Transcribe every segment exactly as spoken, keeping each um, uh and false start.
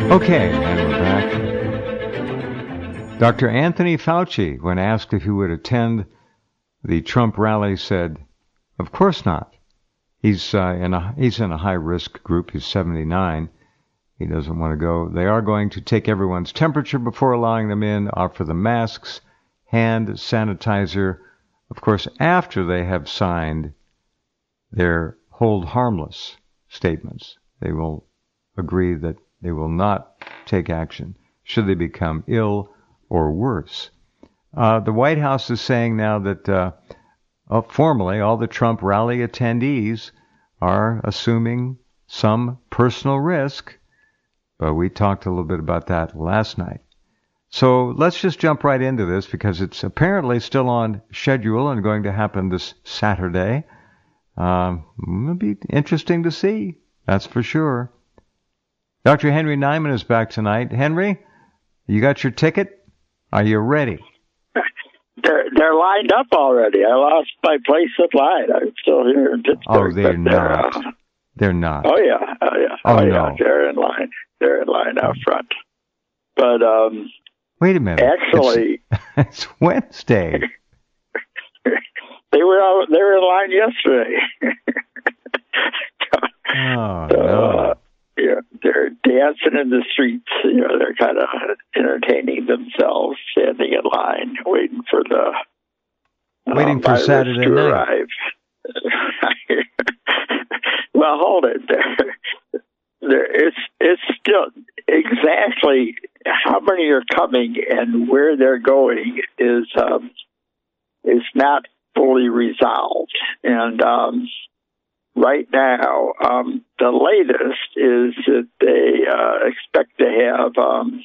Okay, and we're back. Doctor Anthony Fauci, when asked if he would attend the Trump rally, said, of course not. He's uh, in a he's in a high-risk group. He's seventy-nine. He doesn't want to go. They are going to take everyone's temperature before allowing them in, offer them masks, hand sanitizer, of course, after they have signed their hold harmless statements. They will agree that they will not take action should they become ill or worse. Uh, the White House is saying now that uh, uh, formally all the Trump rally attendees are assuming some personal risk, but we talked a little bit about that last night. So let's just jump right into this because it's apparently still on schedule and going to happen this Saturday. Um, it'll be interesting to see, that's for sure. Doctor Henry Nyman is back tonight. Henry, you got your ticket? Are you ready? They're they're lined up already. I lost my place in line. I'm still here in Pittsburgh. Oh, they're not. They're, uh, they're not. Oh yeah, oh yeah, oh, oh no. yeah. They're in line. They're in line out front. But um, wait a minute. Actually, it's, it's Wednesday. they were out, they were in line yesterday. oh so, no. Uh, Yeah, they're dancing in the streets. You know, they're kind of entertaining themselves, standing in line, waiting for the uh, waiting for Saturday to night. arrive. Well, hold it. There, there, it's it's still exactly how many are coming and where they're going is um, is not fully resolved, and. Um, Right now, um, the latest is that they uh, expect to have um,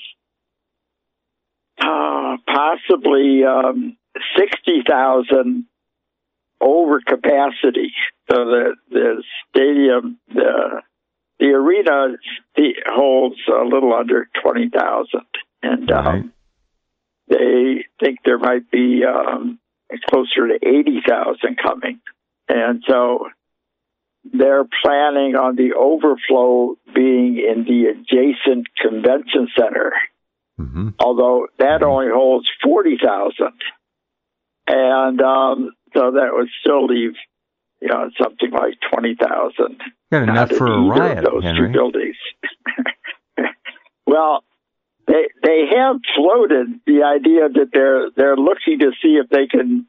uh, possibly um, sixty thousand over capacity. So the, the stadium, the the arena holds a little under twenty thousand, and um, right. they think there might be um, closer to eighty thousand coming, and so. They're planning on the overflow being in the adjacent convention center, mm-hmm. although that mm-hmm. only holds forty thousand. And um, so that would still leave, you know, something like twenty thousand. Got enough for a riot, those Henry. two buildings. Well, they they have floated the idea that they're they're looking to see if they can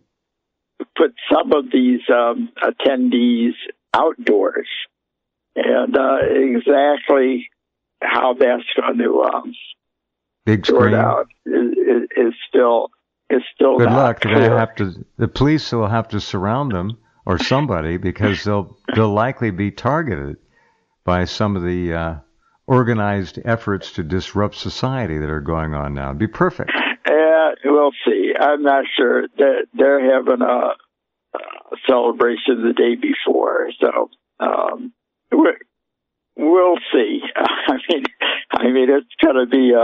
put some of these um, attendees outdoors, and uh, exactly how that's going to um, big sort screen out is, is, is still is still. Good not luck. They're clear. going to have to. The police will have to surround them or somebody because they'll they'll likely be targeted by some of the uh, organized efforts to disrupt society that are going on now. It'd be perfect. Uh, we'll see. I'm not sure. They're, they're having a. Uh, celebration the day before, so um, we're, we'll see. I mean, I mean, it's going to be.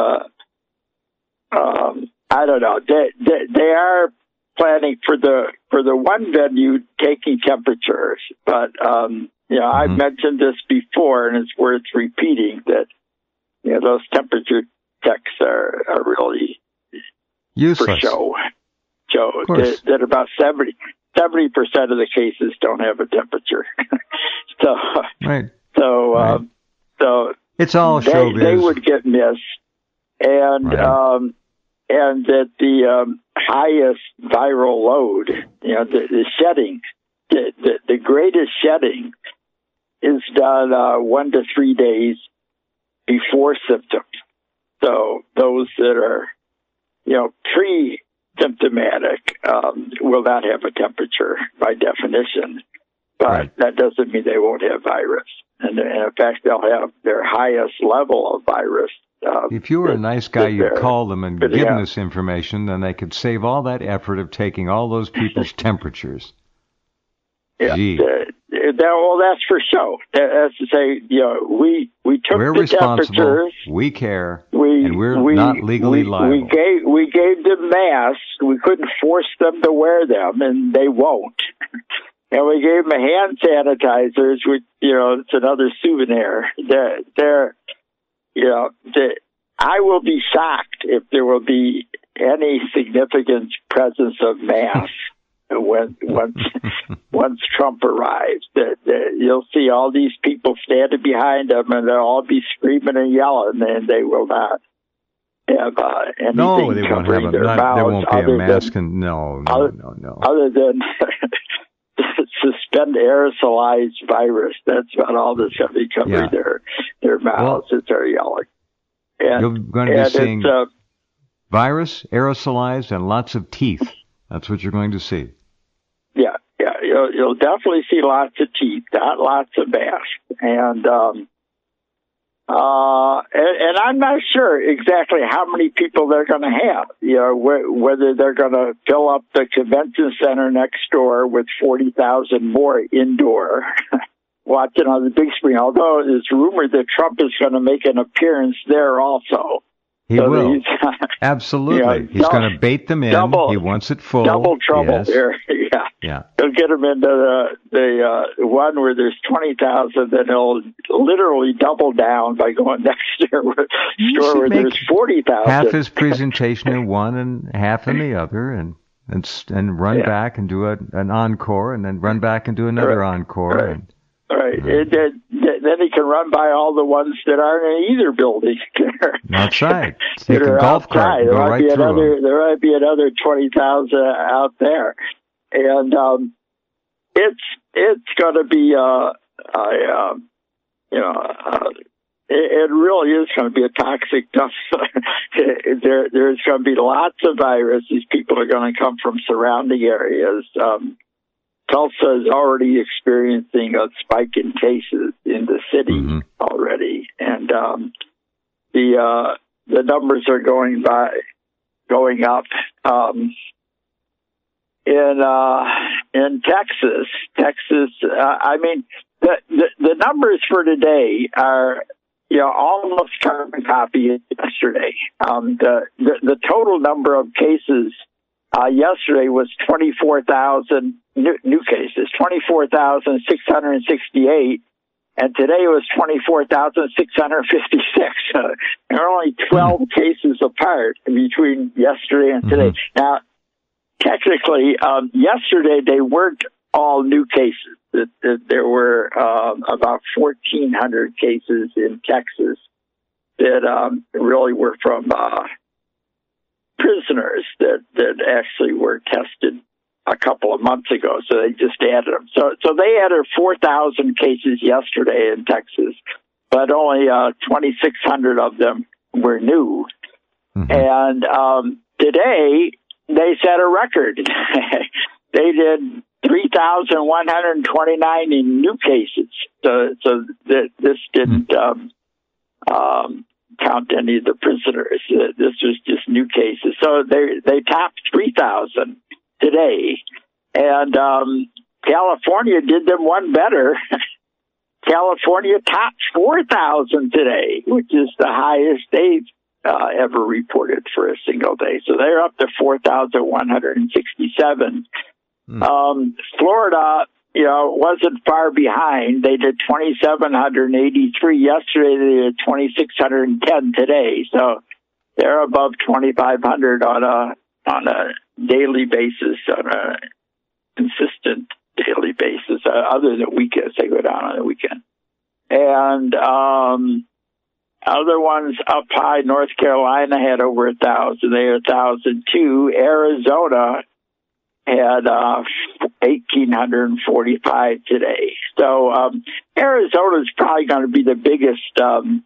Uh, um, I don't know. They, they they are planning for the for the one venue taking temperatures, but um, you know, mm-hmm. I've mentioned this before, and it's worth repeating that you know those temperature checks are, are really useless for show. Show that, that about seventy. Seventy percent of the cases don't have a temperature, so right. So, right. Um, so it's all they, showbiz. They would get missed, and right. um, and that the um, highest viral load, you know, the, the shedding, the, the the greatest shedding, is done uh, one to three days before symptoms. So those that are, you know, pre symptomatic um, will not have a temperature by definition, but right. that doesn't mean they won't have virus. And, and in fact, they'll have their highest level of virus. Uh, if you were that, a nice guy, you'd call them and give yeah. them this information, then they could save all that effort of taking all those people's temperatures. Yeah, Gee. Uh, that, well, that's for show. That's to say, you know, we we took we're the responsible. temperatures. We care. We, and we're we, not legally we, liable. We gave we gave them masks. We couldn't force them to wear them, and they won't. And we gave them hand sanitizers, which, you know, it's another souvenir. They're, they're you know, the, I will be shocked if there will be any significant presence of mass when once once Trump arrives. That, that you'll see all these people standing behind him, and they'll all be screaming and yelling, and they will not have uh, anything no, they won't covering have a, their not, mouths. there won't be a mask. Than, and no, no, other, no, no. Other than suspend aerosolized virus, that's about all that's going to be covering Yeah. their their mouths Well, as they're yelling. And, you're going to be and seeing it's, uh, virus, aerosolized, and lots of teeth. That's what you're going to see. Yeah, yeah, you'll, you'll definitely see lots of teeth, not lots of masks, and um, uh, and, and I'm not sure exactly how many people they're going to have. You know, wh- whether they're going to fill up the convention center next door with forty thousand more indoor watching on the big screen. Although it's rumored that Trump is going to make an appearance there also. He So will. he's, Absolutely. you know, He's dou- going to bait them in. double- he wants it full. Double trouble Yes. here. Yeah. Yeah. He'll get them into the the uh, one where there's twenty thousand, then he'll literally double down by going next year with You store should where make there's forty thousand. Half his presentation in one and half in the other, and and, s- and run Yeah. back and do a, an encore, and then run back and do another Right. encore. Right. And, Right. And then, then he can run by all the ones that aren't in either building. That's right. Take that a are golf cart outside. and There go might right be through another. them. There might be another twenty thousand out there, and um, it's it's going to be uh, a um, you know. Uh, It, it really is going to be a toxic dump. there, there's going to be lots of viruses. People are going to come from surrounding areas. Um, Tulsa is already experiencing a spike in cases in the city Mm-hmm. already, and um, the uh, the numbers are going by going up. Um, in uh, in Texas, Texas, uh, I mean, the, the the numbers for today are, you know, almost carbon copy of yesterday. Um, the, the the total number of cases uh, yesterday was twenty-four thousand new, new cases, twenty-four thousand six hundred sixty-eight, and today was twenty-four thousand six hundred fifty-six. Uh, there are only twelve mm-hmm. cases apart between yesterday and today. Mm-hmm. Now, technically, um, yesterday they weren't all new cases. That, that there were um, about fourteen hundred cases in Texas that um, really were from uh, prisoners that, that actually were tested a couple of months ago. So they just added them. So so they added four thousand cases yesterday in Texas, but only uh, twenty-six hundred of them were new. Mm-hmm. And um, today they set a record. They did three thousand one hundred twenty-nine in new cases. So, so th- this didn't um, um, count any of the prisoners. Uh, this was just new cases. So they they topped three thousand today. And um, California did them one better. California topped four thousand today, which is the highest they've uh, ever reported for a single day. So they're up to four thousand one hundred sixty-seven. Um, Florida, you know, wasn't far behind. They did twenty-seven eighty-three yesterday. They did twenty-six ten today. So they're above twenty-five hundred on a on a daily basis, on a consistent daily basis. Uh, other than weekends, they go down on the weekend. And um, other ones up high. North Carolina had over a thousand. They had a thousand two. Arizona had uh, eighteen forty-five today. So um, Arizona is probably going to be the biggest um,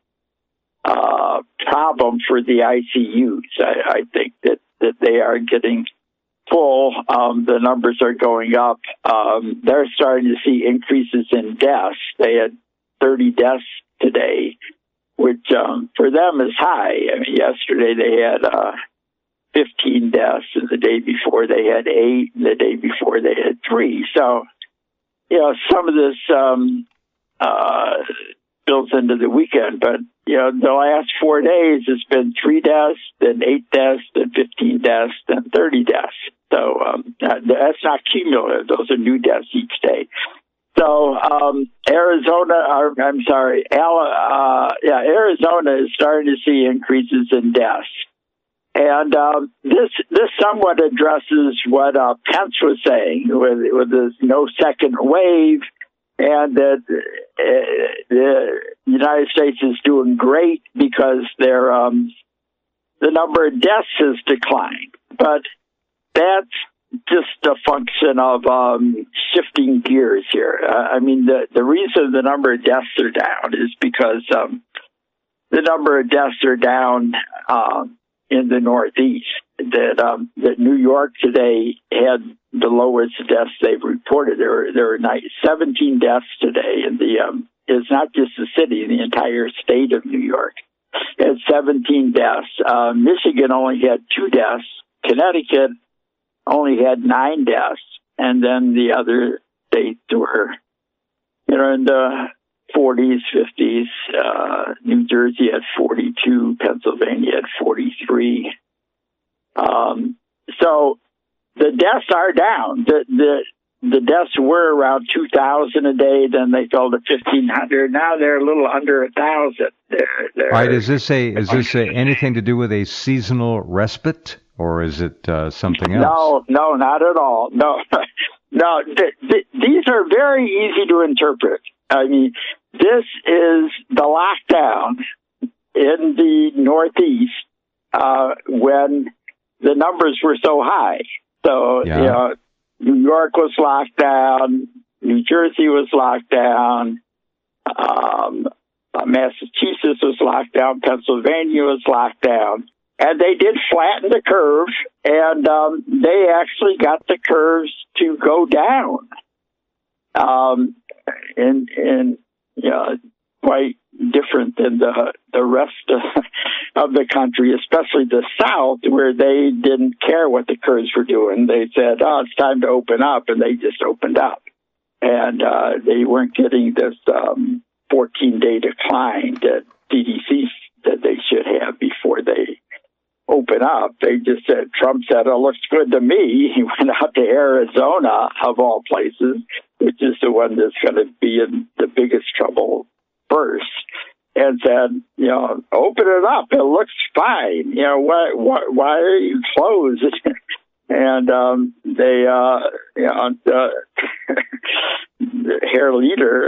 uh, problem for the I C Us. I, I think that, that they are getting full. Um, the numbers are going up. Um, they're starting to see increases in deaths. They had thirty deaths today, which um, for them is high. I mean, yesterday they had Uh, fifteen deaths, and the day before they had eight, and the day before they had three. So, you know, some of this um, uh, builds into the weekend, but, you know, the last four days it's been three deaths, then eight deaths, then fifteen deaths, then thirty deaths. So um, that, that's not cumulative. Those are new deaths each day. So um, Arizona, or, I'm sorry, uh, yeah, Arizona is starting to see increases in deaths. And um, this this somewhat addresses what uh, Pence was saying with, with this no second wave, and that uh, the United States is doing great because their um, the number of deaths has declined. But that's just a function of um, shifting gears here. Uh, I mean, the, the reason the number of deaths are down is because um, the number of deaths are down um, in the Northeast. That um, that New York today had the lowest deaths they've reported. There were there were seventeen deaths today, and the um, it's not just the city, the entire state of New York had seventeen deaths. Uh, Michigan only had two deaths. Connecticut only had nine deaths, and then the other states were, you know, in the forties, fifties. Uh, New Jersey had forty-two, Pennsylvania had forty-three. Um, so the deaths are down. The the the deaths were around two thousand a day. Then they fell to fifteen hundred. Now they're a little under a thousand. They're, they're, All right. Is this a is this a, anything to do with a seasonal respite, or is it uh, something else? No, no, not at all. No, no. Th- th- these are very easy to interpret. I mean, this is the lockdown in the Northeast uh, when the numbers were so high. So, yeah. you know, New York was locked down, New Jersey was locked down, um, Massachusetts was locked down, Pennsylvania was locked down. And they did flatten the curve, and um, they actually got the curves to go down. Um, and, and, you know, quite different than the, the rest of, of the country, especially the South, where they didn't care what the curves were doing. They said, oh, it's time to open up, and they just opened up. And uh, they weren't getting this um, fourteen-day decline that C D C said they should have before they open up. They just said, Trump said, it looks good to me. He went out to Arizona, of all places, which is the one that's going to be in the biggest trouble first, and said, you know, open it up. It looks fine. You know, why, why, why are you closed? And um, they, uh, you know, the, the hair leader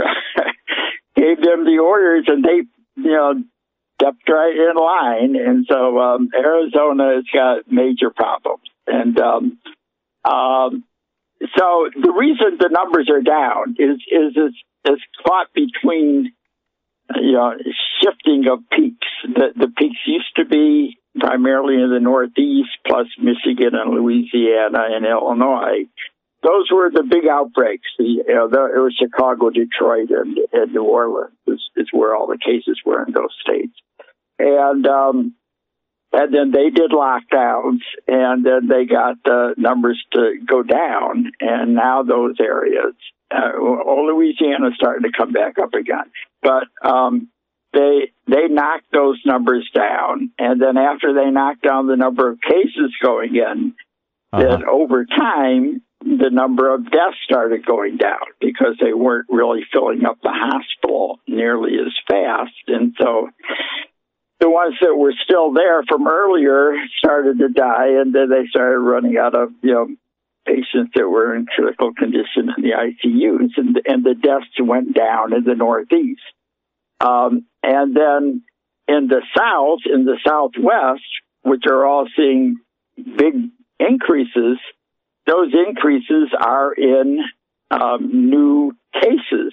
gave them the orders, and they, you know, stepped right in line. And so um, Arizona has got major problems. And um, um, so the reason the numbers are down is is is, is caught between, you know, shifting of peaks. The, the peaks used to be primarily in the Northeast, plus Michigan and Louisiana and Illinois. Those were the big outbreaks. The, you know, the, it was Chicago, Detroit, and, and New Orleans is, is where all the cases were in those states. And um, and then they did lockdowns, and then they got the numbers to go down. And now those areas, uh, well, Louisiana is starting to come back up again. But um, they they knocked those numbers down, and then after they knocked down the number of cases going in, uh-huh. then over time the number of deaths started going down because they weren't really filling up the hospital nearly as fast, and so the ones that were still there from earlier started to die, and then they started running out of, you know, patients that were in critical condition in the I C Us, and, and the deaths went down in the Northeast. Um, and then in the South, in the Southwest, which are all seeing big increases, those increases are in um, new cases.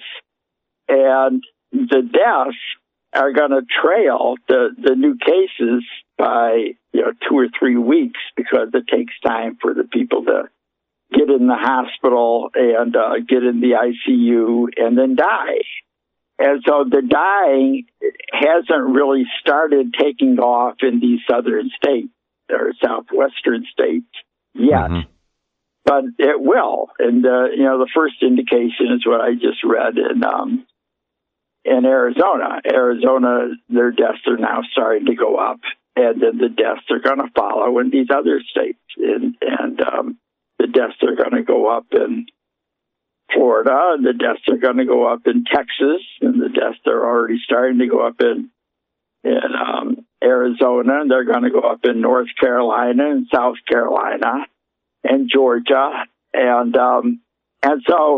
And the deaths are going to trail the, the new cases by, you know, two or three weeks because it takes time for the people to get in the hospital and uh, get in the I C U and then die. And so the dying hasn't really started taking off in these southern states or southwestern states yet. Mm-hmm. But it will. And, uh, you know, the first indication is what I just read in, um, in Arizona. Arizona, their deaths are now starting to go up, and then the deaths are going to follow in these other states. And, and um, the deaths are going to go up in Florida, and the deaths are going to go up in Texas, and the deaths are already starting to go up in in um, Arizona, and they're going to go up in North Carolina and South Carolina and Georgia, and um, and so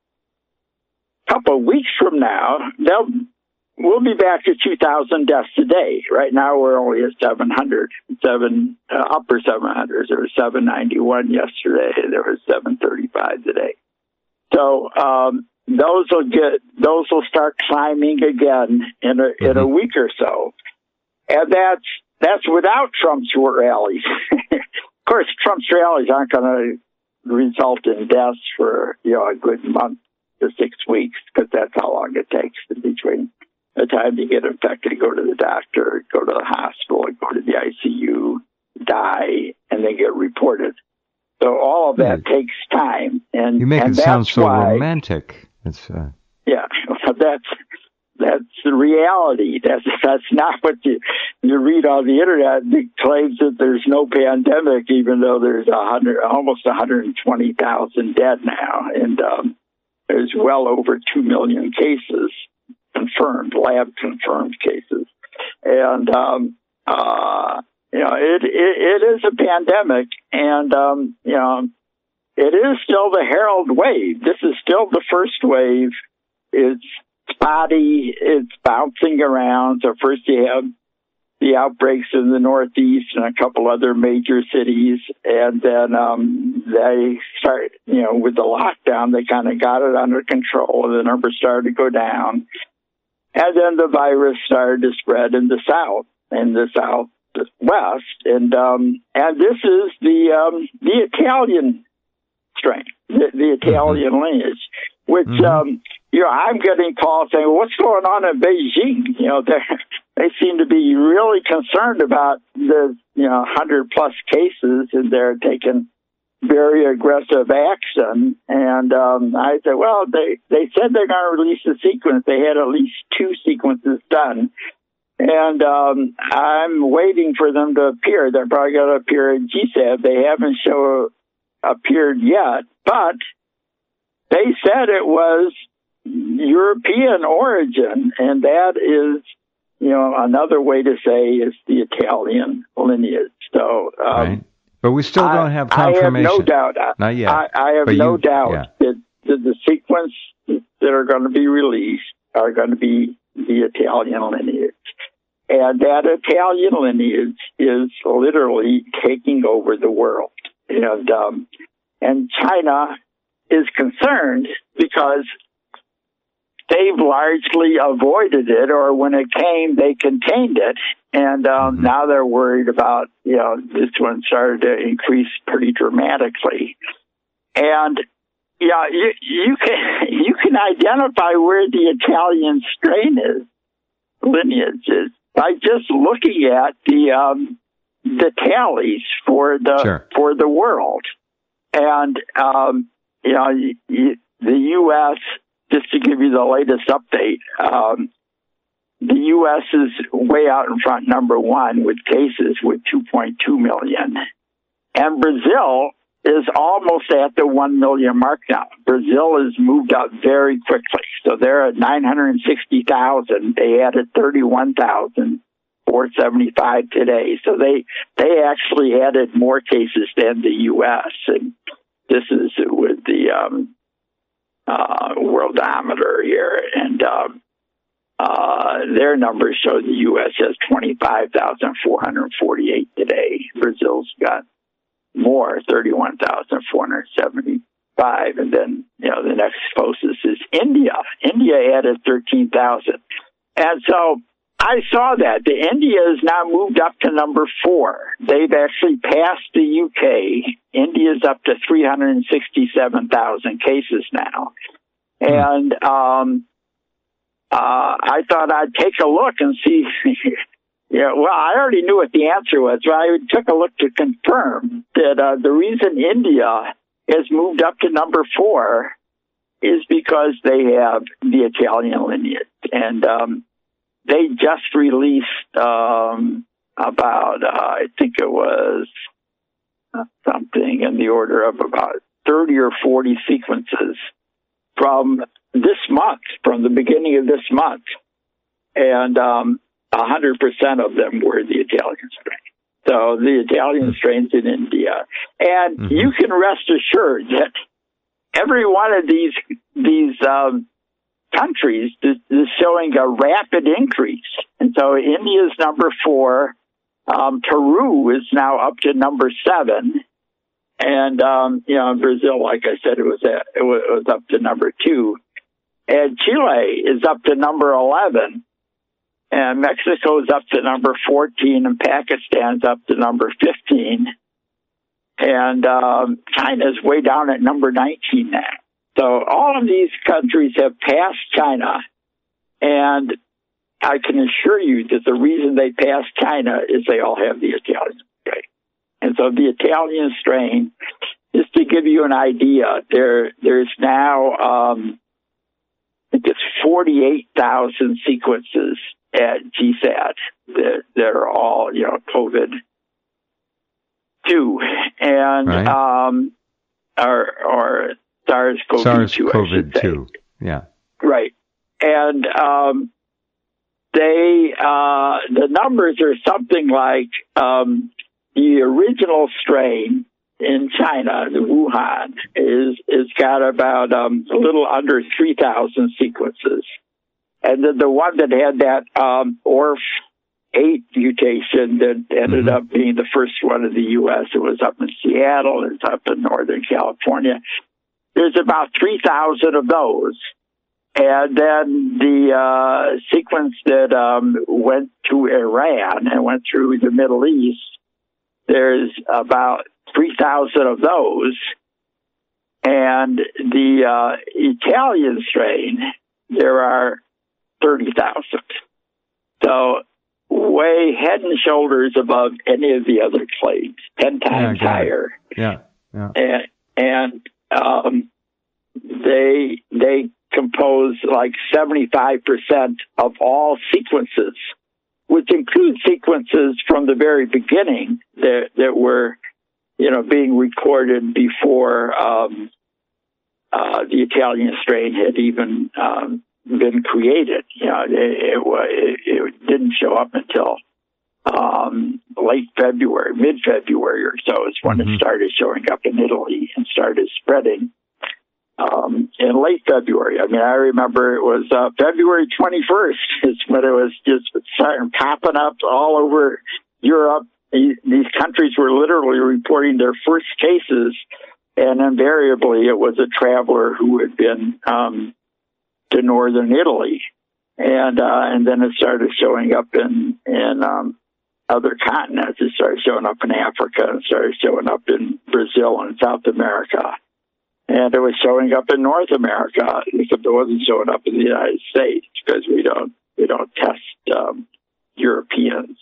a couple of weeks from now, they'll we'll be back to two thousand deaths a day. Right now, we're only at seven hundred, seven uh, upper seven hundreds. There was seven ninety-one yesterday. There was seven thirty-five today. So um, those will get those will start climbing again in a mm-hmm. in a week or so, and that's that's without Trump's rallies. Of course, Trump's rallies aren't going to result in deaths for you know a good month to six weeks because that's how long it takes between the time you get infected, go to the doctor, go to the hospital, go to the I C U, die, and then get reported. So all of that yeah. takes time, and you make and it sound so why, romantic. It's uh... yeah, that's that's the reality. That's that's not what you you read on the internet. It claims that there's no pandemic, even though there's a hundred, almost one hundred twenty thousand dead now, and um, there's well over two million cases confirmed, lab confirmed cases, and um, uh. You know, it, it it is a pandemic, and um, you know, it is still the herald wave. This is still the first wave. It's spotty. It's bouncing around. So first you have the outbreaks in the Northeast and a couple other major cities, and then um, they start, you know, with the lockdown, they kind of got it under control, and the numbers started to go down, and then the virus started to spread in the South, in the South. West, and um, and this is the um, the Italian strain, the, the Italian mm-hmm. lineage, which mm-hmm. um, you know I'm getting calls saying, well, "What's going on in Beijing?" You know, they they seem to be really concerned about the you know hundred plus cases, and they're taking very aggressive action. And um, I said, well, they they said they're going to release a sequence. They had at least two sequences done. And um, I'm waiting for them to appear. They're probably going to appear in G S A B. They haven't show, appeared yet, but they said it was European origin, and that is, you know, another way to say is the Italian lineage. So, um, right. But we still don't have confirmation. I have no doubt. Not yet. I, I have but no you, doubt yeah. that, that the sequence that are going to be released are going to be the Italian lineage. And that Italian lineage is literally taking over the world. And, um, and China is concerned because they've largely avoided it, or when it came, they contained it. And um, mm-hmm. now they're worried about, you know, this one started to increase pretty dramatically. And, yeah, you, you can you can identify where the Italian strain is, lineage is, by just looking at the um, the tallies for the sure. for the world, and um, you know y- y- the U S. Just to give you the latest update, um, the U S is way out in front, number one with cases with two point two million, and Brazil is almost at the one million mark now. Brazil has moved up very quickly. So they're at nine hundred sixty thousand. They added thirty-one thousand four hundred seventy-five today. So they they actually added more cases than the U S. And this is with the um, uh, Worldometer here. And um, uh, their numbers show the U S has twenty-five thousand four hundred forty-eight today. Brazil's got more, thirty-one thousand four hundred seventy-five. And then, you know, the next closest is India. India added thirteen thousand. And so I saw that. The India has now moved up to number four. They've actually passed the U K. India's up to three hundred sixty-seven thousand cases now. And um, uh, I thought I'd take a look and see. Yeah, well, I already knew what the answer was, but I took a look to confirm that uh, the reason India has moved up to number four is because they have the Italian lineage. And um, they just released um, about, uh, I think it was something in the order of about thirty or forty sequences from this month, from the beginning of this month, and um, one hundred percent of them were the Italian strain. So the Italian strains in India. And mm-hmm. you can rest assured that every one of these these um, countries is, is showing a rapid increase. And so India's number four. Um, Peru is now up to number seven. And, um, you know, in Brazil, like I said, it was, at, it was it was up to number two. And Chile is up to number eleven. And Mexico is up to number fourteen. And Pakistan's up to number fifteen. And um, China's way down at number nineteen now. So all of these countries have passed China. And I can assure you that the reason they passed China is they all have the Italian strain. And so the Italian strain, just to give you an idea, there there's now, um, I think it's forty-eight thousand sequences at G SAT that, that are all, you know, COVID two. And, right. um, or, or SARS-CoV two, SARS-CoV two, yeah. Right. And, um, They, uh, the numbers are something like, um, the original strain in China, the Wuhan, is, is got about, um, a little under three thousand sequences. And then the one that had that, um, O R F eight mutation that ended mm-hmm. up being the first one in the U S, it was up in Seattle, it's up in Northern California. There's about three thousand of those. And then the uh, sequence that um, went to Iran and went through the Middle East, there's about three thousand of those. And the uh, Italian strain, there are thirty thousand. So way head and shoulders above any of the other clades, ten times yeah, higher. Yeah, yeah. And, and um, they they compose like seventy-five percent of all sequences, which include sequences from the very beginning that, that were, you know, being recorded before um, uh, the Italian strain had even um, been created. You know, it, it, it didn't show up until um, late February, mid-February or so is when mm-hmm. it started showing up in Italy and started spreading. Um, in late February. I mean, I remember it was uh, February twenty-first is when it was just starting popping up all over Europe. These, these countries were literally reporting their first cases, and invariably it was a traveler who had been um, to northern Italy. And uh, and then it started showing up in, in um, other continents. It started showing up in Africa, and started showing up in Brazil and South America. And it was showing up in North America, except it wasn't showing up in the United States because we don't we don't test um, Europeans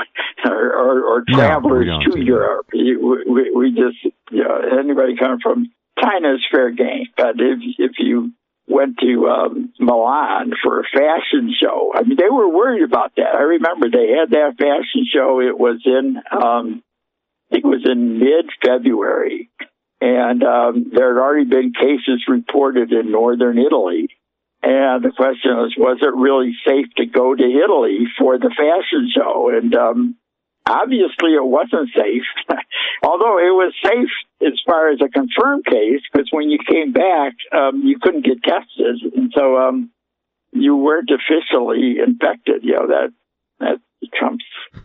or, or, or travelers no, to Europe. We, we, we just, you know, anybody coming from China is fair game. But if if you went to um, Milan for a fashion show, I mean, they were worried about that. I remember they had that fashion show. It was in, um, I think it was in mid-February. And um, there had already been cases reported in northern Italy. And the question was, was it really safe to go to Italy for the fashion show? And um, obviously it wasn't safe, although it was safe as far as a confirmed case, because when you came back, um, you couldn't get tested. And so um, you weren't officially infected. You know, that, that Trump's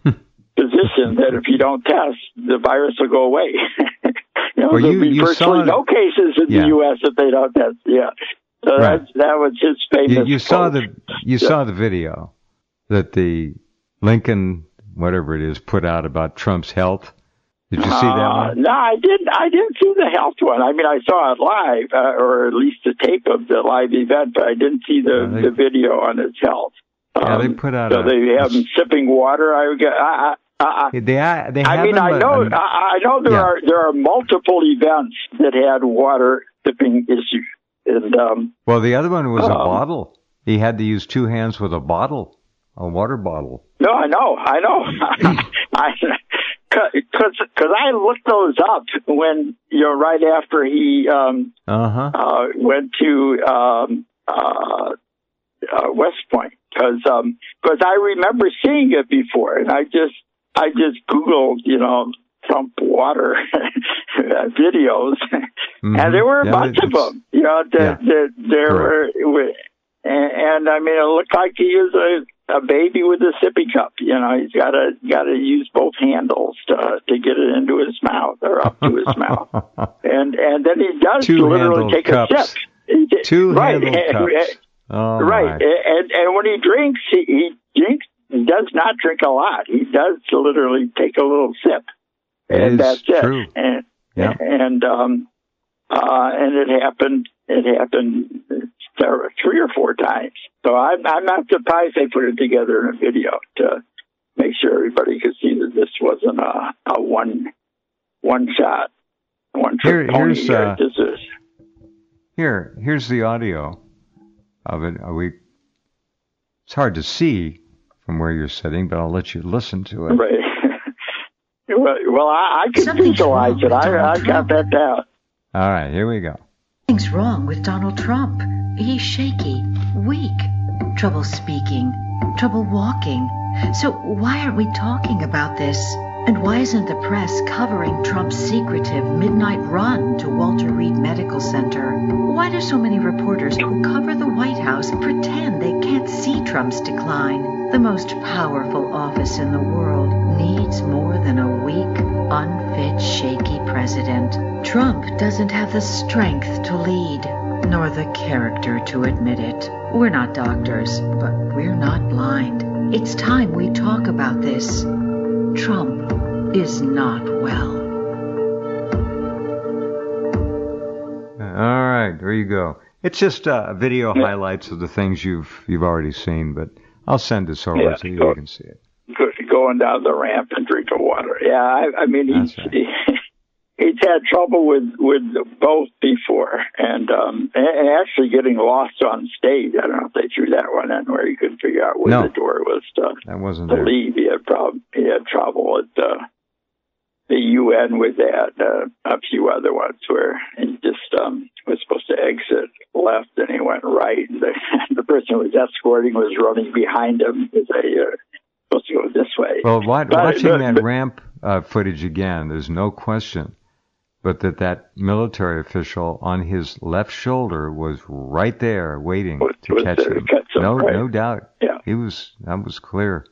position that if you don't test, the virus will go away. You know, well, there'll you, be you virtually saw, no cases in yeah. the U S if they don't test. Yeah, so right. that that was his famous. You, you saw quote. the you yeah. saw the video that the Lincoln, whatever it is, put out about Trump's health. Did you see that uh, one? No, I didn't. I didn't see the health one. I mean, I saw it live, uh, or at least the tape of the live event, but I didn't see the, yeah, they, the video on his health. Yeah, um, they put out. So a, they have him sipping water. I, I, I They, they I mean, I know, I, I know there yeah. are there are multiple events that had water sipping issues, and um, well, the other one was um, a bottle. He had to use two hands with a bottle, a water bottle. No, I know, I know. I because because I looked those up when, you know, right after he um, uh-huh. uh, went to um, uh, uh, West Point, because um, because I remember seeing it before, and I just I just Googled, you know, Trump water videos, mm-hmm. and there were a yeah, bunch of them. You know, that, yeah. that there Correct. were, and, and I mean, it looked like he was a. a baby with a sippy cup. You know, he's got to got to use both handles to to get it into his mouth or up to his mouth, and and then he does Two literally take cups. a sip. Two right, handled and, cups. Oh, right, my. and and when he drinks, he, he drinks. He does not drink a lot. He does literally take a little sip, it and that's true. it. And yeah. and um uh and it happened. It happened three or four times. So I'm, I'm not surprised they put it together in a video to make sure everybody could see that this wasn't a, a one one shot, one trick Here, pony. Here's, uh, this is here, here's the audio of it. Are we? It's hard to see from where you're sitting, but I'll let you listen to it. Right. well, well, I, I can visualize it. I, I got that down. All right, here we go. Something's wrong with Donald Trump. He's shaky, weak, trouble speaking, trouble walking. So why aren't we talking about this? And why isn't the press covering Trump's secretive midnight run to Walter Reed Medical Center? Why do so many reporters who cover the White House pretend they can't see Trump's decline? The most powerful office in the world needs more than a weak, unfit, shaky president. Trump doesn't have the strength to lead, nor the character to admit it. We're not doctors, but we're not blind. It's time we talk about this. Trump is not well. All right, there you go. It's just uh, video yeah. highlights of the things you've you've already seen, but I'll send this over yeah, so you go, can see it. Going down the ramp and drinking water. Yeah, I, I mean, he's, right. he, he's had trouble with, with both before, and um, and actually getting lost on stage. I don't know if they threw that one in where you couldn't figure out where no, the door was to, that wasn't to there. leave. He had, prob- he had trouble at uh, the U N with that, uh, a few other ones where he just um, was supposed to exit left and he went right. And the, the person who was escorting was running behind him as a uh, supposed to go this way. Well, what, but, watching but, that but, ramp uh, footage again, there's no question, but that that military official on his left shoulder was right there waiting was, to catch him. Catch him. No, right. no doubt. Yeah, he was. That was clear.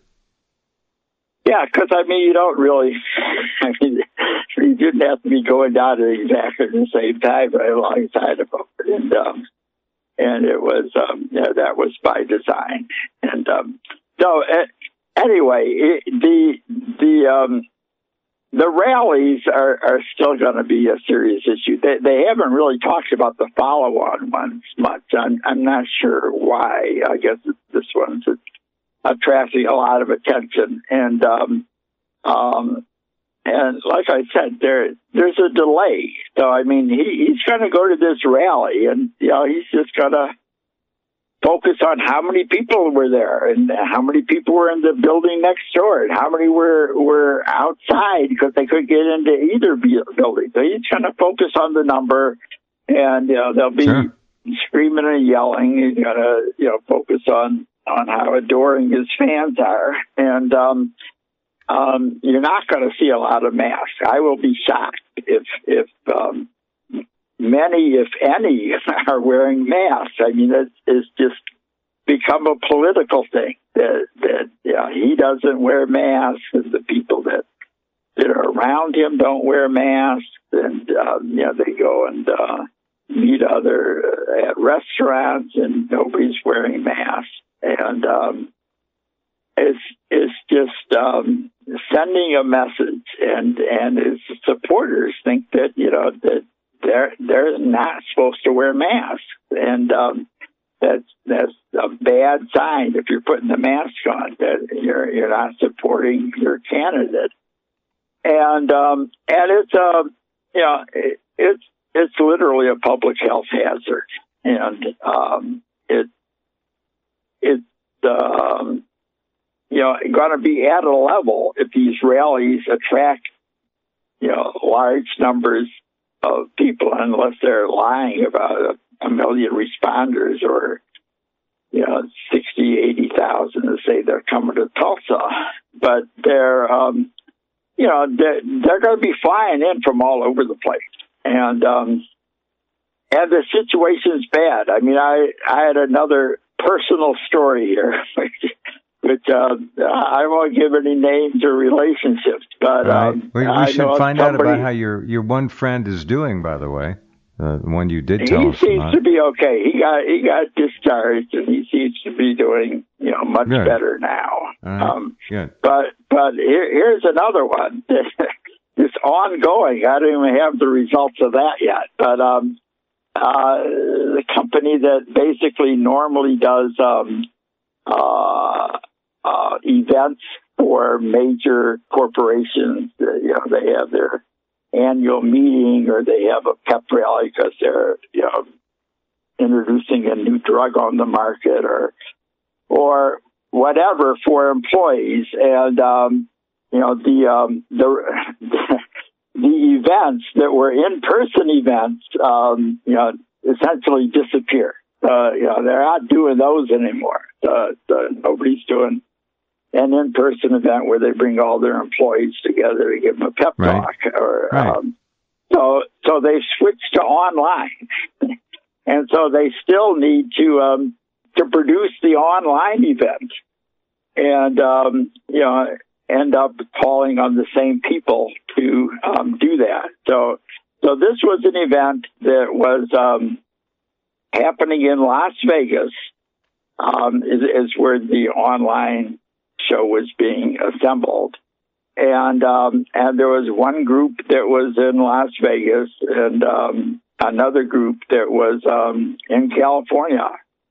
Yeah, because I mean, you don't really. I mean, you didn't have to be going down at exactly the same time right alongside of him, and um, and it was um, yeah, that was by design, and um, so. Uh, Anyway, it, the the um, the rallies are, are still going to be a serious issue. They they haven't really talked about the follow-on ones much. I'm I'm not sure why. I guess this one's attracting a lot of attention, and um, um, and like I said, there there's a delay. So I mean, he, he's going to go to this rally, and you know, he's just going to focus on how many people were there and how many people were in the building next door and how many were were outside because they couldn't get into either building. So he's going to focus on the number, and you know, they'll be sure. screaming and yelling. He's going to you know focus on, on how adoring his fans are, and um, um, you're not going to see a lot of masks. I will be shocked if if um, many, if any, are wearing masks. I mean, it's, it's just become a political thing that, that you know, he doesn't wear masks, and the people that, that are around him don't wear masks, and, um, you know, they go and uh, meet other uh, at restaurants, and nobody's wearing masks. And um, it's, it's just um, sending a message, and, and his supporters think that, you know, that They're they're not supposed to wear masks, and um, that's that's a bad sign if you're putting the mask on. That you're you're not supporting your candidate, and um, and it's uh, you know it, it's it's literally a public health hazard, and um, it it's um, you know going to be at a level if these rallies attract you know, large numbers of people unless they're lying about a, a million responders or, you know, sixty, eighty thousand to say they're coming to Tulsa. But they're, um, you know, they're, they're going to be flying in from all over the place. And, um, and the situation's bad. I mean, I, I had another personal story here, which uh, I won't give any names or relationships, but right. um, we, we I should know find somebody, out about how your your one friend is doing. By the way, uh, the one you did tell he us seems about. to be okay. He got he got discharged, and he seems to be doing you know much Good. better now. All right. Um, Good. But but here, here's another one. It's ongoing. I don't even have the results of that yet, but. Um, Uh, the company that basically normally does um, uh, uh, events for major corporations. Uh, you know, they have their annual meeting or they have a pep rally because they're, you know, introducing a new drug on the market or or whatever for employees. And um, you know, the um, the the events that were in-person events, um, you know, essentially disappear. Uh, you know, they're not doing those anymore. Uh, uh, nobody's doing an in-person event where they bring all their employees together to give them a pep Right. talk. Or, Right. um, so, so they switched to online, and so they still need to um, to produce the online event, and um, you know. end up calling on the same people to um, do that. So, so this was an event that was um, happening in Las Vegas, um, is, is where the online show was being assembled. And um, and there was one group that was in Las Vegas and um, another group that was um, in California.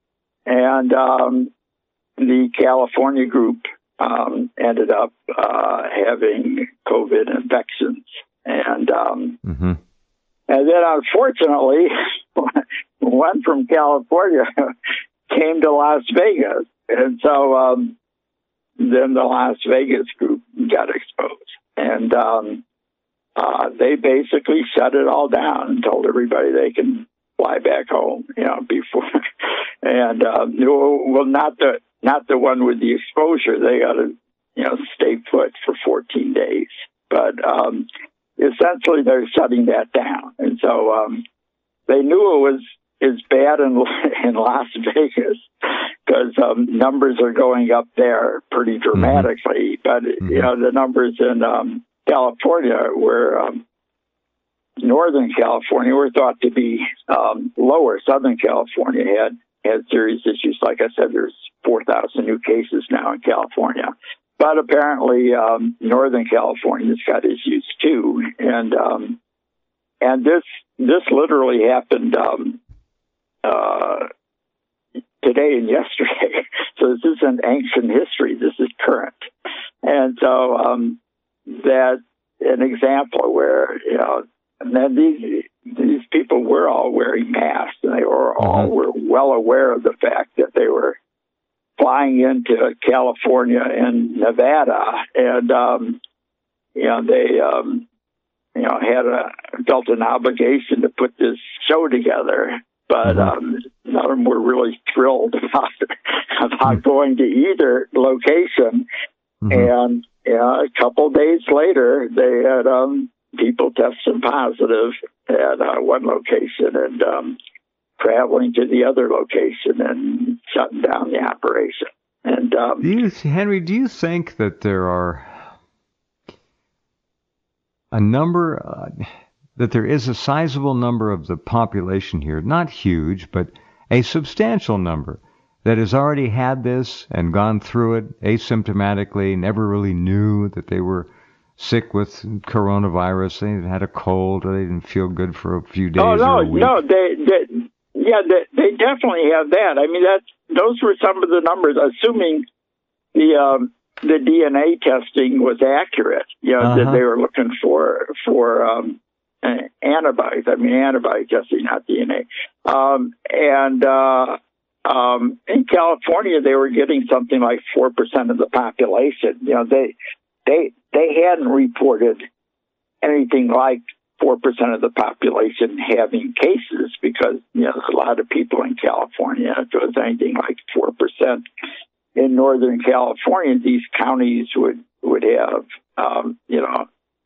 And um, the California group Um, ended up uh, having COVID infections, and um, Mm-hmm. and then unfortunately, one from California came to Las Vegas, and so um, then the Las Vegas group got exposed, and um, uh, they basically shut it all down and told everybody they can fly back home, you know, before, and um, well, not the. Not the one with the exposure. They got to, you know, stay put for fourteen days. But um, essentially, they're shutting that down. And so um, they knew it was as bad in, in Las Vegas because um, numbers are going up there pretty dramatically. Mm-hmm. But, mm-hmm. you know, the numbers in um, California were, um, Northern California were thought to be um, lower. Southern California had had serious issues. Like I said, there's four thousand new cases now in California. But apparently um, Northern California's got issues too. And um, and this this literally happened um, uh, today and yesterday. So this isn't ancient history. This is current. And so um, that's an example where, you know, and then these these people were all wearing masks, and they were all mm-hmm. were well aware of the fact that they were flying into California and Nevada, and um, you know they um, you know had a felt an obligation to put this show together. But mm-hmm. um, none of them were really thrilled about about mm-hmm. going to either location. Mm-hmm. And you know, a couple days later, they had um, people testing positive at uh, one location and um, traveling to the other location and shutting down the operation. And um, do you, Henry, do you think that there are a number, uh, that there is a sizable number of the population here, not huge, but a substantial number, that has already had this and gone through it asymptomatically, never really knew that they were sick with coronavirus, they had a cold, or they didn't feel good for a few days oh, no, or a week? No, they, they yeah, they, they definitely have that. I mean, that's, those were some of the numbers, assuming the um, the D N A testing was accurate, you know, uh-huh. that they were looking for, for um, antibodies. I mean, antibody testing, not D N A. Um, and uh, um, in California, they were getting something like four percent of the population. You know, they, they, they hadn't reported anything like four percent of the population having cases, because, you know, there's a lot of people in California. If it was anything like four percent in Northern California, these counties would, would have, um, you know,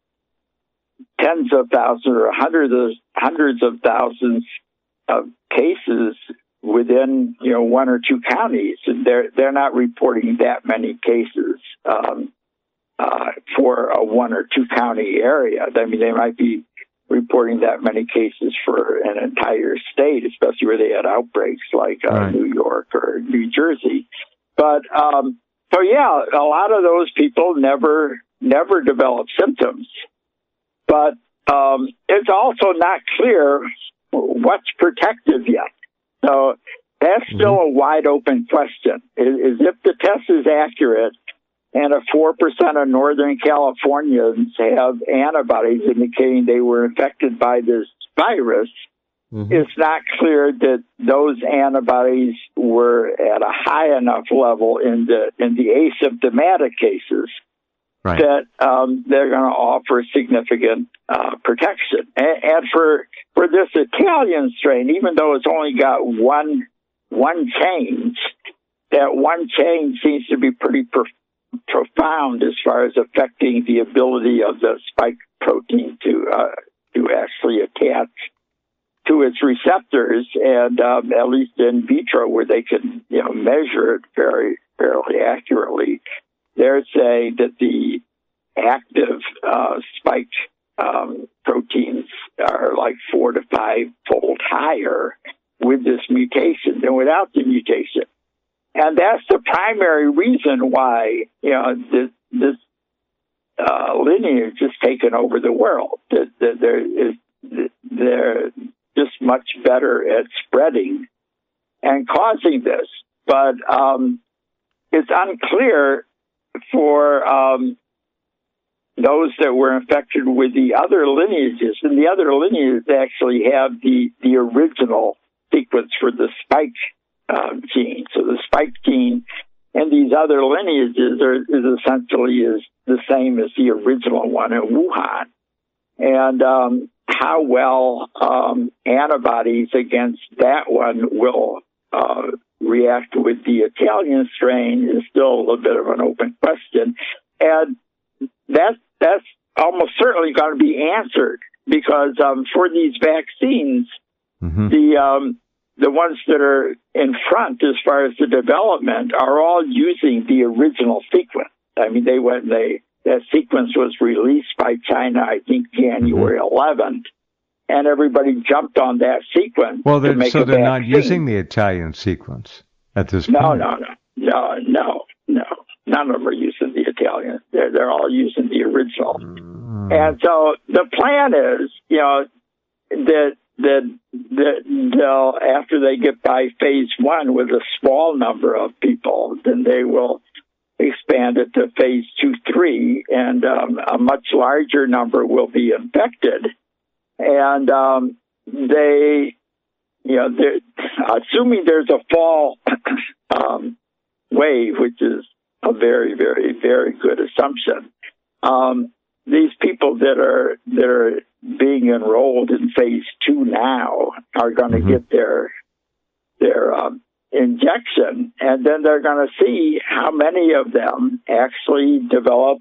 tens of thousands or hundreds of, hundreds of thousands of cases within, you know, one or two counties. And they're, they're not reporting that many cases um, uh, for a one or two county area. I mean, they might be reporting that many cases for an entire state, especially where they had outbreaks like uh, right. New York or New Jersey. But, um, so yeah, a lot of those people never, never develop symptoms. But um, it's also not clear what's protective yet. So that's still mm-hmm. a wide open question. Is, is if the test is accurate and a four percent of Northern Californians have antibodies indicating they were infected by this virus, mm-hmm. it's not clear that those antibodies were at a high enough level in the in the asymptomatic cases right. that um, they're going to offer significant uh, protection. And, and for for this Italian strain, even though it's only got one one change, that one change seems to be pretty profound. profound as far as affecting the ability of the spike protein to uh, to actually attach to its receptors, and um, at least in vitro, where they can you know measure it very fairly accurately, they're saying that the active uh, spike um, proteins are like four to five fold higher with this mutation than without the mutation. And that's the primary reason why, you know, this, this uh, lineage has taken over the world. That, that there is, they're just much better at spreading and causing this. But um, it's unclear for um, those that were infected with the other lineages. And the other lineages actually have the, the original sequence for the spike Uh, gene. So the spike gene and these other lineages are is essentially is the same as the original one in Wuhan. And um, how well um, antibodies against that one will uh, react with the Italian strain is still a little bit of an open question. And that that's almost certainly going to be answered, because um, for these vaccines, mm-hmm. the um, the ones that are in front as far as the development are all using the original sequence. I mean, they went, they, that sequence was released by China, I think, January eleventh, and everybody jumped on that sequence. Well, to make so a they're vaccine. Not using the Italian sequence at this no, point? No, no, no, no, no. None of them are using the Italian. They're, they're all using the original. Mm. And so the plan is, you know, that that that they'll, after they get by phase one with a small number of people, then they will expand it to phase two, three, and um, a much larger number will be infected. And um, they, you know, assuming there's a fall um, wave, which is a very, very, very good assumption. Um, these people that are that are being enrolled in phase two now are going to mm-hmm. get their their um, injection, and then they're going to see how many of them actually develop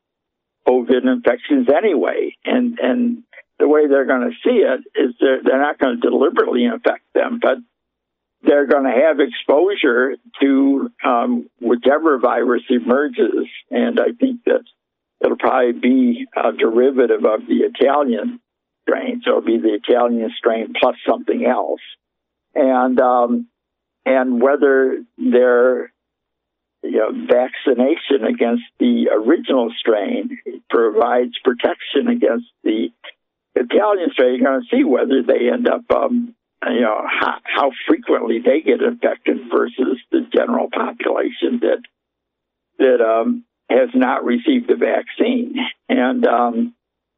COVID infections anyway. And and the way they're going to see it is they're, they're not going to deliberately infect them, but they're going to have exposure to um, whichever virus emerges. And I think that it'll probably be a derivative of the Italian strain. So it'll be the Italian strain plus something else. And um, and whether their you know, vaccination against the original strain provides protection against the Italian strain, you're going to see whether they end up, um, you know, how, how frequently they get infected versus the general population that that um, has not received the vaccine. And um,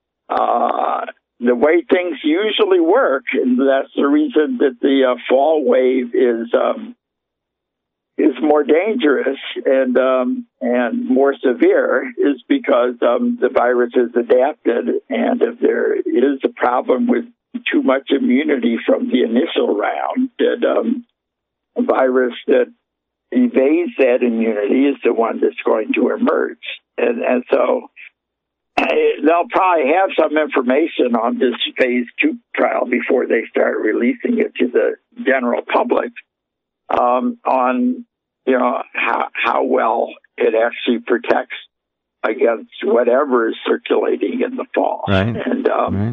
uh, the way things usually work, and that's the reason that the uh, fall wave is um, is more dangerous and um, and more severe is because um, the virus has adapted, and if there is a problem with too much immunity from the initial round, that um, a virus that evades that immunity is the one that's going to emerge. And, and so they'll probably have some information on this phase two trial before they start releasing it to the general public um, on, you know, how, how well it actually protects against whatever is circulating in the fall. Right. And um, right.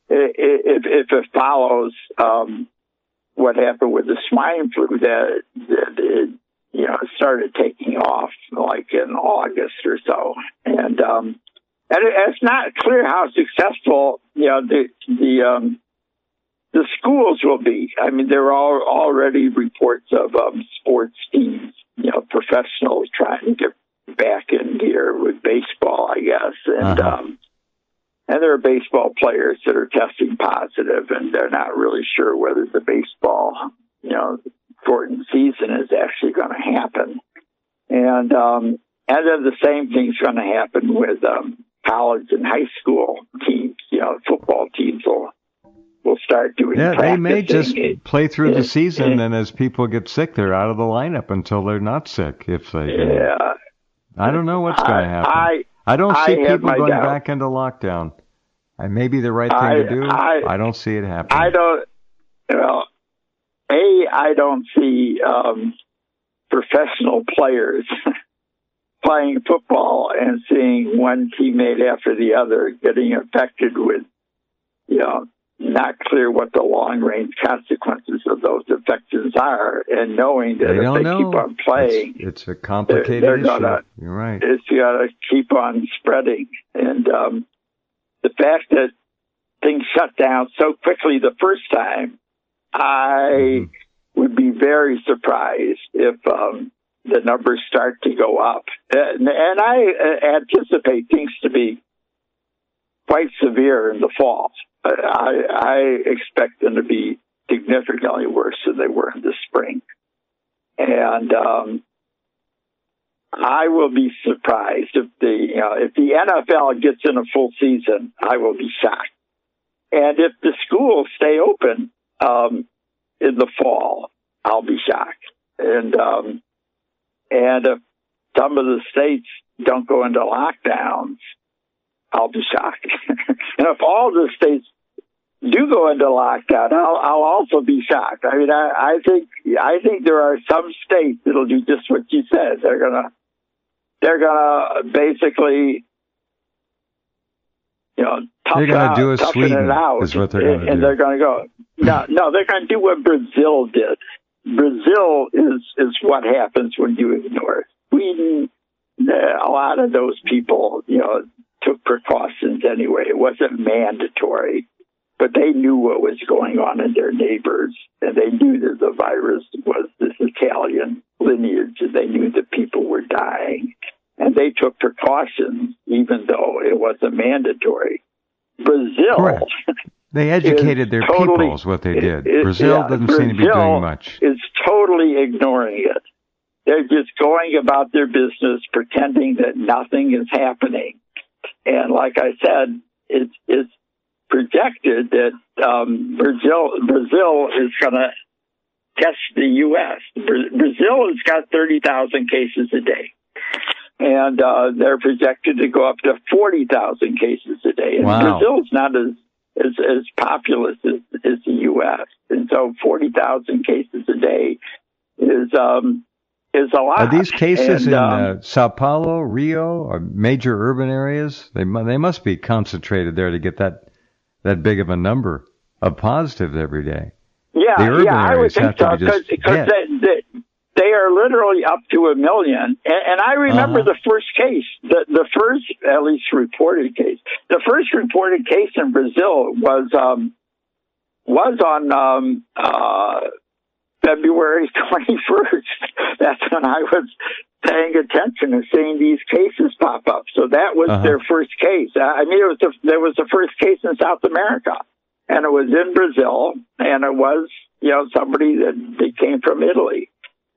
if, if it follows um, what happened with the swine flu, that, that it, you know, started taking off like in August or so. And, um, and it's not clear how successful, you know, the, the, um, the schools will be. I mean, there are already reports of, um, sports teams, you know, professionals trying to get back in gear with baseball, I guess. And, uh-huh. um, and there are baseball players that are testing positive, and they're not really sure whether the baseball, you know, shortened season is actually going to happen. And, um, and then the same thing's going to happen with, um, college and high school teams. You know, football teams will, will start doing Yeah, practicing. they may just it, play through it, the season, it, and as people get sick, they're out of the lineup until they're not sick, if they do. Yeah. I don't know what's going to happen. I, I don't I see people going doubt. back into lockdown. It may be the right thing I, to do. I, I don't see it happening. I don't, well, A, I don't see um, professional players playing football and seeing one teammate after the other getting infected with, you know, not clear what the long-range consequences of those infections are, and knowing that they if don't they know. keep on playing, it's, it's a complicated they're, they're issue. Gonna, You're right. It's got to keep on spreading. And um, the fact that things shut down so quickly the first time, I mm-hmm. would be very surprised if um, the numbers start to go up. And, and I uh, anticipate things to be quite severe in the fall. I, I expect them to be significantly worse than they were in the spring. And um, I will be surprised if the you know, if the N F L gets in a full season. I will be shocked. And if the schools stay open um, in the fall, I'll be shocked. And um, and if some of the states don't go into lockdowns, I'll be shocked. And if all the states do go into lockdown, I'll, I'll also be shocked. I mean, I, I think I think there are some states that'll do just what you said. They're gonna they're gonna basically, you know, tough they're gonna out, do a toughen Sweden, it out, is what they're and, gonna and do. they're gonna go. No, no, they're gonna do what Brazil did. Brazil is is what happens when you ignore it. Sweden, a lot of those people, you know, took precautions anyway. It wasn't mandatory, but they knew what was going on in their neighbors, and they knew that the virus was this Italian lineage, and they knew that people were dying, and they took precautions even though it wasn't mandatory. Brazil, correct. They educated their totally, people is what they did. It, it, Brazil yeah, doesn't Brazil seem to be doing much. Is totally ignoring it. They're just going about their business, pretending that nothing is happening. And like I said, it's, it's projected that um, Brazil Brazil is going to test the U S Brazil has got thirty thousand cases a day, and uh, they're projected to go up to forty thousand cases a day. And wow. Brazil's not as as, as populous as, as the U S, and so forty thousand cases a day is um, is a lot. Are these cases and, in um, uh, Sao Paulo, Rio, or major urban areas? They they must be concentrated there to get that that big of a number of positives every day. Yeah, the urban yeah, I would areas think have to so, be just because they, they, they are literally up to a million. And, and I remember uh-huh. the first case, the, the first, at least reported case, the first reported case in Brazil was um, was on um, uh, February twenty-first. That's when I was paying attention and seeing these cases pop up. So that was uh-huh. their first case. I mean, it was the, there was the first case in South America. And it was in Brazil, and it was, you know, somebody that they came from Italy.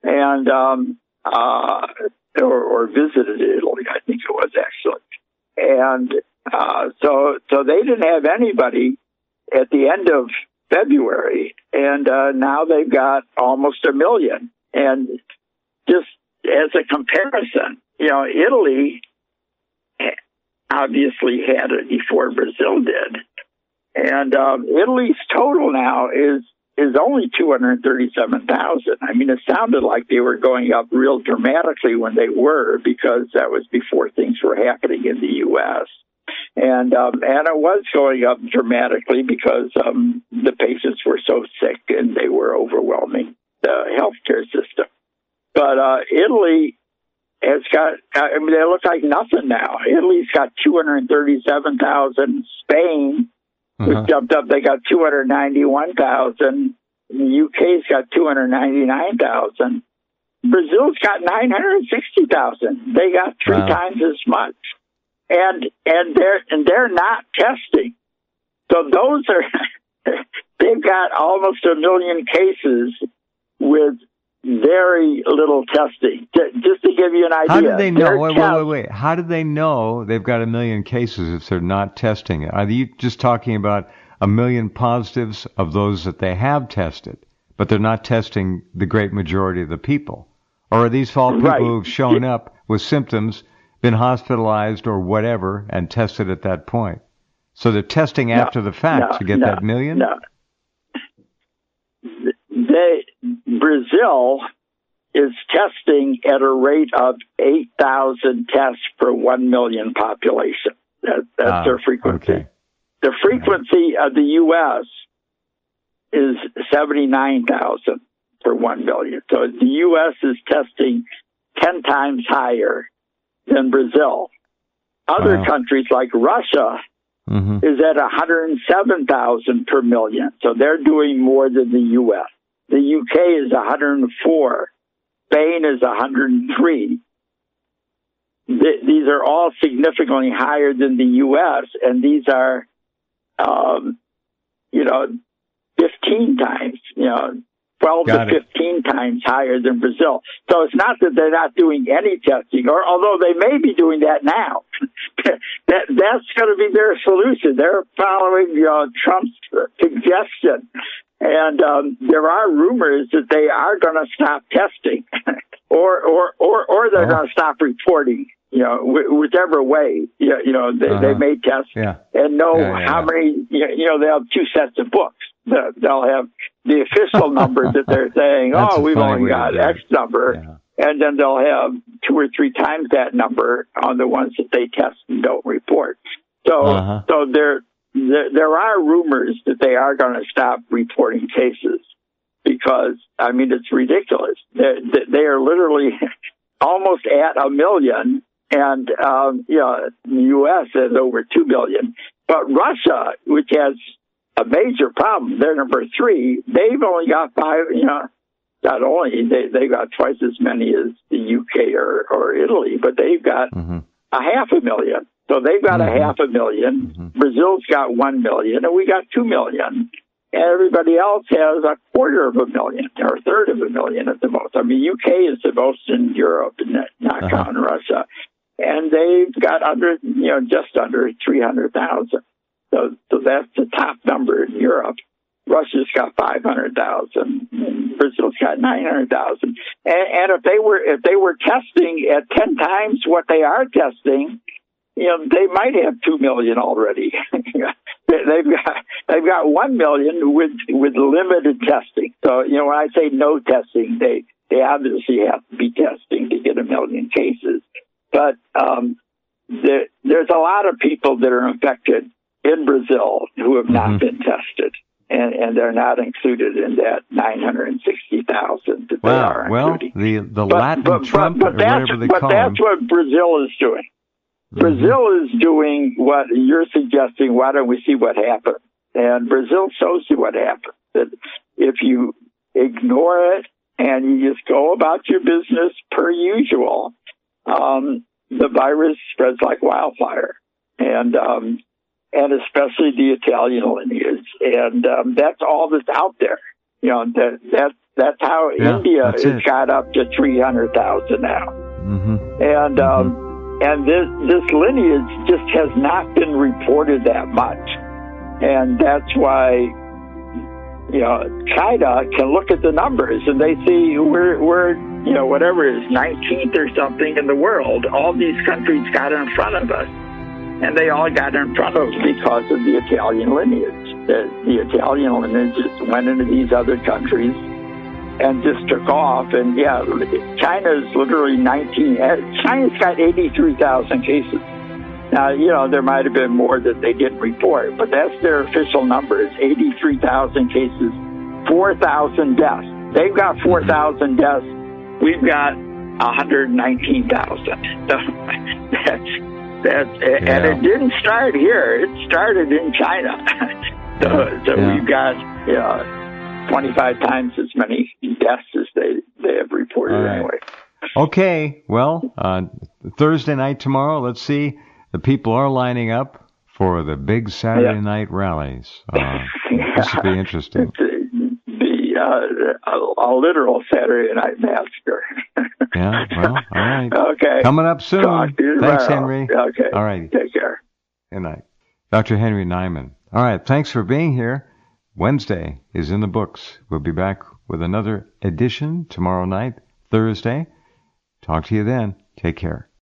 and um, uh, or, or visited Italy, I think it was actually. And uh, so, so they didn't have anybody at the end of February, and uh, now they've got almost a million. And just as a comparison, you know, Italy obviously had it before Brazil did, and um, Italy's total now is is only two hundred thirty-seven thousand. I mean, it sounded like they were going up real dramatically when they were, because that was before things were happening in the U S. And um, and it was going up dramatically because um, the patients were so sick and they were overwhelming the healthcare system. But uh, Italy has got, I mean, they look like nothing now. Italy's got two hundred thirty-seven thousand. Spain, Uh-huh. which jumped up, they got two hundred ninety-one thousand. The U K's got two hundred ninety-nine thousand. Brazil's got nine hundred sixty thousand. They got three Wow. times as much. And and they're and they're not testing. So those are they've got almost a million cases with very little testing. Just to give you an idea. How did they know? their Wait, test- wait, wait, wait. How did they know they've got a million cases if they're not testing it? Are you just talking about a million positives of those that they have tested, but they're not testing the great majority of the people? Or are these all people Right. who've shown up with symptoms, been hospitalized or whatever, and tested at that point? So they're testing No, after the fact no, to get no, that million? No. They, Brazil is testing at a rate of eight thousand tests per one million population. That, that's Ah, their frequency. okay. The frequency of the U S is seventy-nine thousand per one million. So the U S is testing ten times higher than Brazil. Other Wow. countries like Russia Mm-hmm. is at one hundred seven thousand per million. So they're doing more than the U S. The U K is one hundred four. Spain is one hundred three. Th- these are all significantly higher than the U S, and these are, um, you know, fifteen times, you know, twelve Got to it. fifteen times higher than Brazil. So it's not that they're not doing any testing, or although they may be doing that now. that that's going to be their solution. They're following uh, Trump's suggestion, and um, there are rumors that they are going to stop testing, or or or or they're Oh. going to stop reporting. You know, wh- whichever way. You know, you know they, Uh-huh. they may test Yeah. and know Yeah, yeah, how yeah. many. You know, they'll have two sets of books. The- They'll have the official numbers that they're saying, That's oh, a we've funny only way to got do it. X number. Yeah. And then they'll have two or three times that number on the ones that they test and don't report. So, Uh-huh. so there, there, there are rumors that they are going to stop reporting cases because, I mean, it's ridiculous. They, they are literally almost at a million, and um, you know, the U S has over two million. But Russia, which has a major problem, they're number three. They've only got five. You know, not only they they got twice as many as the U K or, or Italy, but they've got Mm-hmm. a half a million. So they've got Mhm. a half a million. Mhm. Brazil's got one million, and we got two million. And everybody else has a quarter of a million or a third of a million at the most. I mean, U K is the most in Europe, and not, not Uh-huh. counting Russia. And they've got under, you know, just under three hundred thousand. So, so that's the top number in Europe. Russia's got five hundred thousand. Brazil's got nine hundred thousand. And, and if they were, if they were testing at ten times what they are testing, you know, they might have two million already. they've got, they've got one million with, with limited testing. So, you know, when I say no testing, they, they obviously have to be testing to get a million cases. But, um, there, there's a lot of people that are infected in Brazil who have not Mhm. been tested. And, and they're not included in that nine hundred sixty thousand that they Wow. are Well, including. the the But- Latin but, Trump, but, or but that's, whatever they but call that's him. what Brazil is doing. Mhm. Brazil is doing what you're suggesting. Why don't we see what happens? And Brazil shows you what happens. That if you ignore it and you just go about your business per usual, um, the virus spreads like wildfire. And, um, and especially the Italian lineage. And um, that's all that's out there. You know, that, that That's how Yeah, India that's has it. got up to three hundred thousand now. Mm-hmm. And um, Mm-hmm. and this this lineage just has not been reported that much, and that's why, you know, China can look at the numbers and they see we're we're you know whatever it is nineteenth or something in the world. All these countries got in front of us, and they all got in front of us because of the Italian lineage. The, the Italian lineage just went into these other countries and just took off. And yeah, China's literally nineteen. China's got eighty-three thousand cases. Now, you know, there might have been more that they didn't report, but that's their official numbers, eighty-three thousand cases, four thousand deaths. They've got four thousand deaths. We've got one hundred nineteen thousand. So that's, that's, Yeah. and it didn't start here. It started in China. so so Yeah. we've got, you know, twenty-five times as many deaths as they, they have reported All right. anyway. Okay, well, uh, Thursday night tomorrow, let's see. The people are lining up for the big Saturday Yeah. night rallies. Uh, This will be interesting. The, the uh, a, a literal Saturday night massacre. Yeah, well, all right. Okay. Coming up soon. Talk to you Thanks, tomorrow. Henry. Okay. All right. Take care. Good night. Doctor Henry Nyman. All right, thanks for being here. Wednesday is in the books. We'll be back with another edition tomorrow night, Thursday. Talk to you then. Take care.